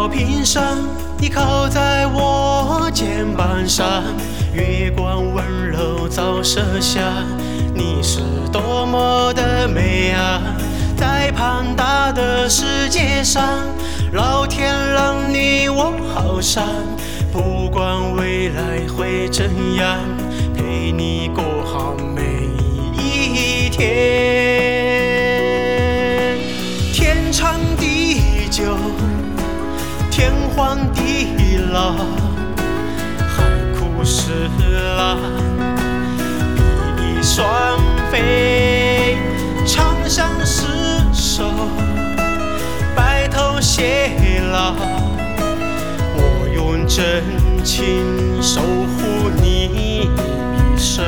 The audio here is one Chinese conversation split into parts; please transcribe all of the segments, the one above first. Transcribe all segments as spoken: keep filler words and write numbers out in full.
坪上，你靠在我肩膀上，月光温柔照射下，你是多么的美啊！在庞大的世界上，老天让你我好上，不管未来会怎样，陪你过好每一天。天长地久，天荒地老，海枯石烂，比翼双飞，长相厮守，白头偕老。我用真情守护你一生。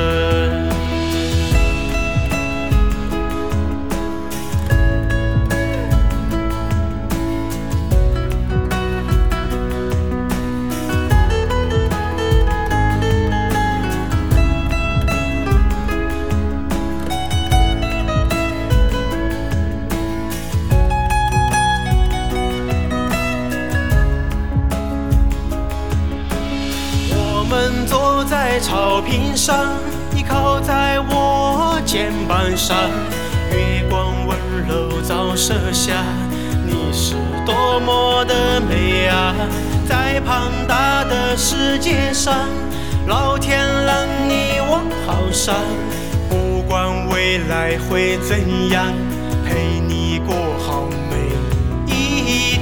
我们坐在草坪上，你靠在我肩膀上，月光温柔照射下，你是多么的美啊！在庞大的世界上，老天让你我好上，不管未来会怎样，陪你过好每一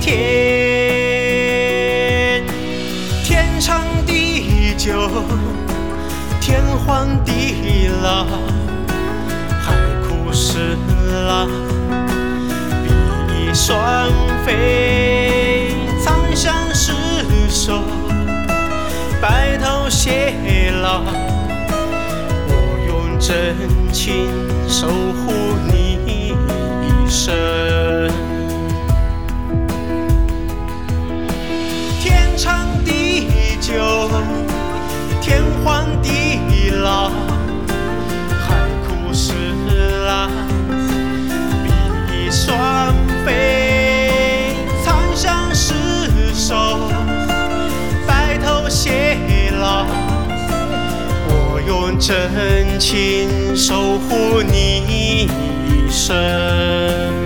天。天长地久，天荒地老，海枯石烂，比翼双飞，长相厮守，白头偕老。我用真情守护你一生。天长地久，天荒地老，海枯石烂，比翼双飞，长相厮守，白头偕老。我用真情守护你一生。